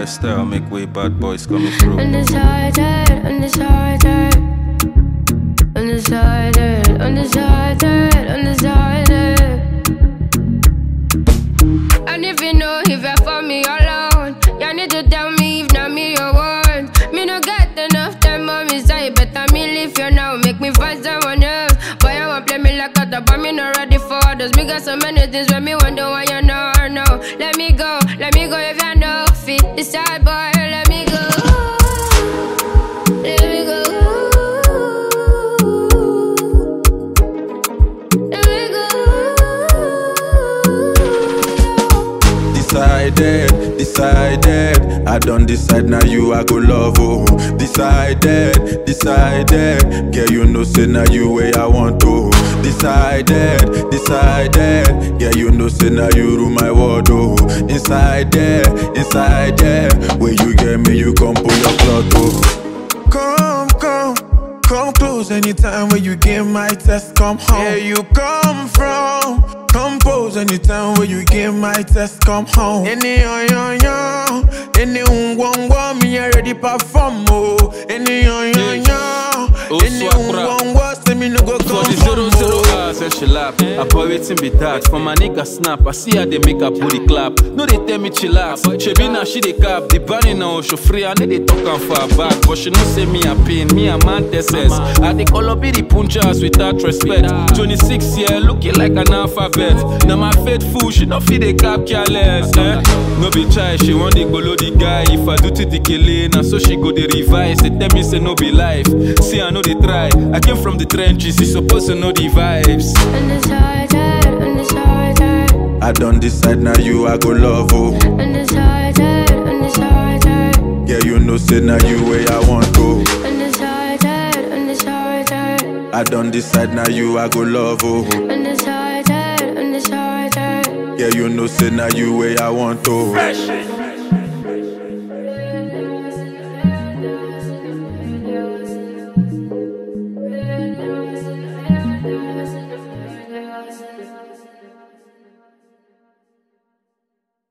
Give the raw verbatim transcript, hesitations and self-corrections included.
boy style, make way bad boys coming through. Undecided, undecided, undecided, undecided, undecided. And if you know if you're for me alone, you need to tell me if not me you want. Me no get enough time, mommy say better me leave you now, make me find someone else. Boy, I want play me like a top, but me not ready for others. Me got so many things when me wonder why you know, no. Let me go, let me go if you know fit. Decide, boy, let me go. Let me go. Let me go. Decided, decided. I don't decide now you I go love oh. Decided, decided. Girl you know say now you way I want to. Decided, decided. Girl you know say now you rule my world oh. Inside there, inside there. Where you get me you come pull your cloth oh. Come, come, come close anytime when you get my test. Come home. Where you come from? Compose anytime when you get my test. Come home. Any yo yo yo, any one one me already perform oh. Any yo yo yo, any one one say me no go come For the zero zero hours and she laugh. I boy waiting be that. For my nigga snap, I see how they make her booty clap. No they tell me chillax. She be now she dey cap. The bunny now she free and they talk am for her back. But she no say me a pain, me a man tesses. I dey call up the punchers without respect. twenty-six year looking like an alphabet. Now my faithful, she no feed the cap careless. Eh? No be try, she want the below the guy. If I do to the killing, and so she go the revise. They tell me say no be life. See I know they try. I came from the trenches, you supposed to know the vibes. Undecided, undecided. I don't decide now you I go love oh. Undecided, undecided. Yeah you know say now you way I want to. Undecided, undecided. I don't decide now you I go love oh. Undecided, undecided. Yeah you know say now you way I want to. Fresh.